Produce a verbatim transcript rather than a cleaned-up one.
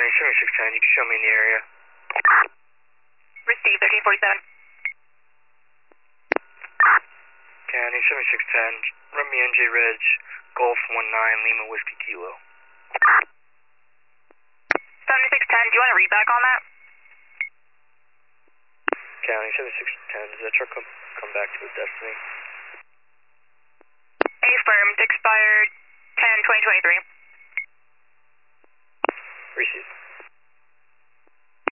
County seventy-six ten, you can show me in the area. Receive thirteen forty-seven. County seventy-six ten, run me N J Reg, Golf one nine, Lima Whiskey Kilo. seventy-six ten, do you want to read back on that? County seventy-six ten, does that truck come, come back to its destiny? Affirmed, expired ten twenty twenty-three.